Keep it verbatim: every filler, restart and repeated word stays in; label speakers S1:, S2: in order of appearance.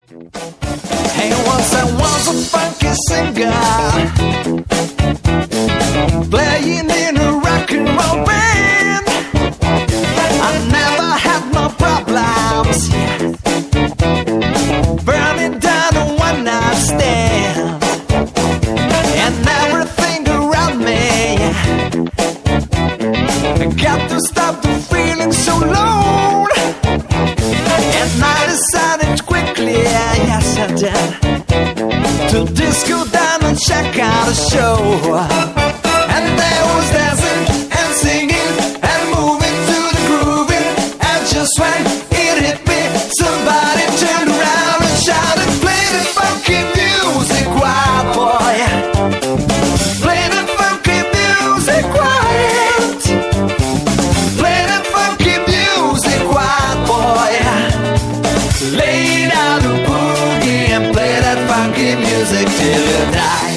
S1: Hey, once I was a funky singer, playing in a rock and roll band. I never had no problems, burning down a one night stand, and everything around me got to stop the feeling so low. And I decided quickly, yes I did, to disco down and check out a show. And there was dancing and singing and moving to the grooving. And just when it hit me, somebody turned around and shouted, play the funky music, quiet boy. Play the funky music, quiet. Play the funky music, quiet boy. Lay down the boogie and play that funky music till you die.